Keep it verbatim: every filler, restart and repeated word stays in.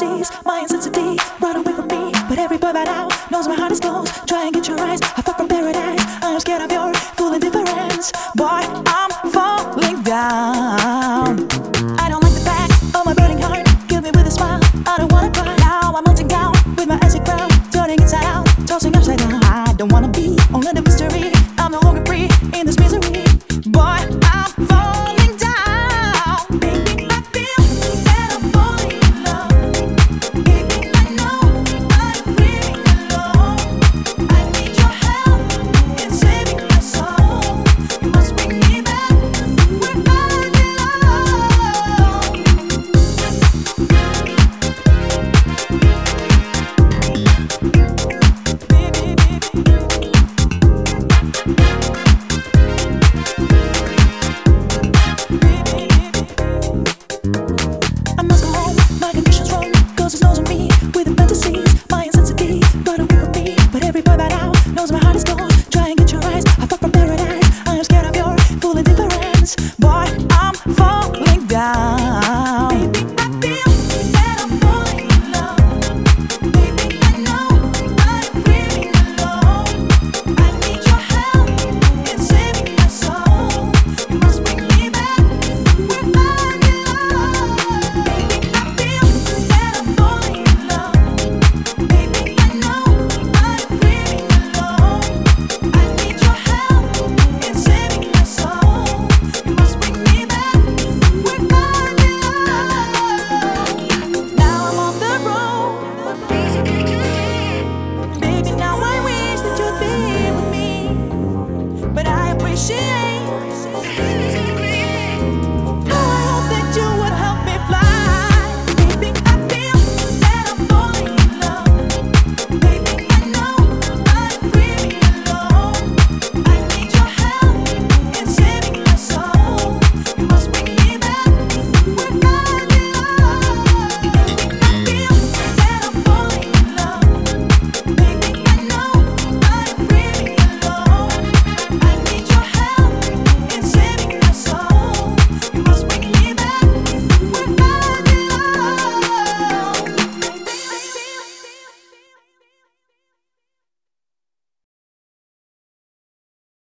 sees my intensity. Run away from me, but every boy by now knows my heart is closed. Try and get your eyes, I fall from paradise. I'm scared of your full indifference. Boy, I'm falling down. I don't like the back of my burning heart. Kill me with a smile, I don't wanna cry.